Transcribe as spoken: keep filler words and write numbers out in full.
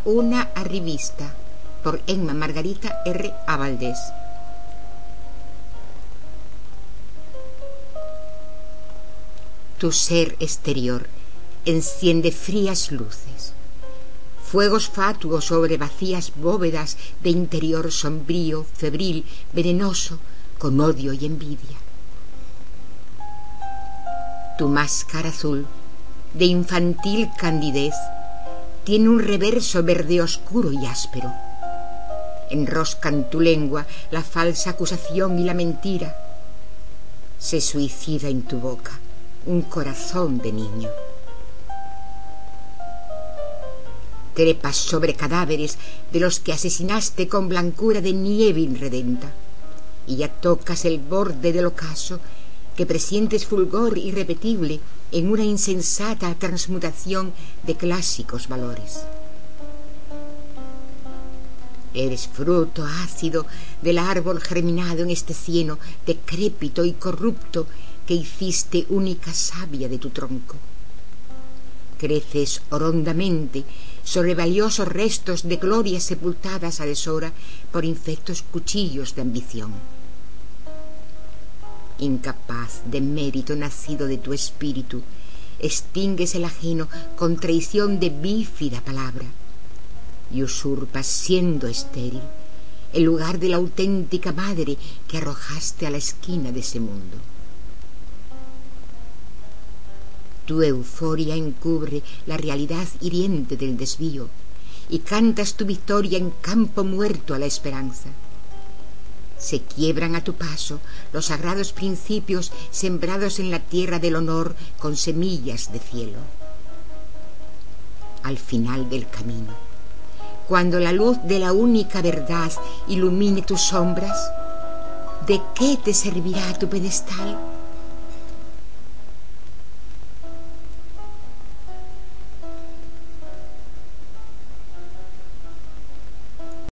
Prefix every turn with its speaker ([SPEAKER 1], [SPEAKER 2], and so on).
[SPEAKER 1] una arribista, por Emma Margarita R. A. Valdés. Tu ser exterior enciende frías luces, fuegos fatuos sobre vacías bóvedas de interior sombrío, febril, venenoso, con odio y envidia. Tu máscara azul, de infantil candidez, tiene un reverso verde oscuro y áspero. Enroscan tu lengua la falsa acusación y la mentira. Se suicida en tu boca un corazón de niño. Trepas sobre cadáveres de los que asesinaste con blancura de nieve irredenta, y ya tocas el borde del ocaso que presientes fulgor irrepetible en una insensata transmutación de clásicos valores. Eres fruto ácido del árbol germinado en este cieno decrépito y corrupto que hiciste única savia de tu tronco. Creces horondamente sobre valiosos restos de glorias sepultadas a deshora por infectos cuchillos de ambición. Incapaz de mérito nacido de tu espíritu, extingues el ajeno con traición de bífida palabra y usurpas, siendo estéril, el lugar de la auténtica madre que arrojaste a la esquina de ese mundo. Tu euforia encubre la realidad hiriente del desvío y cantas tu victoria en campo muerto a la esperanza. Se quiebran a tu paso los sagrados principios sembrados en la tierra del honor con semillas de cielo. Al final del camino, cuando la luz de la única verdad ilumine tus sombras, ¿de qué te servirá tu pedestal?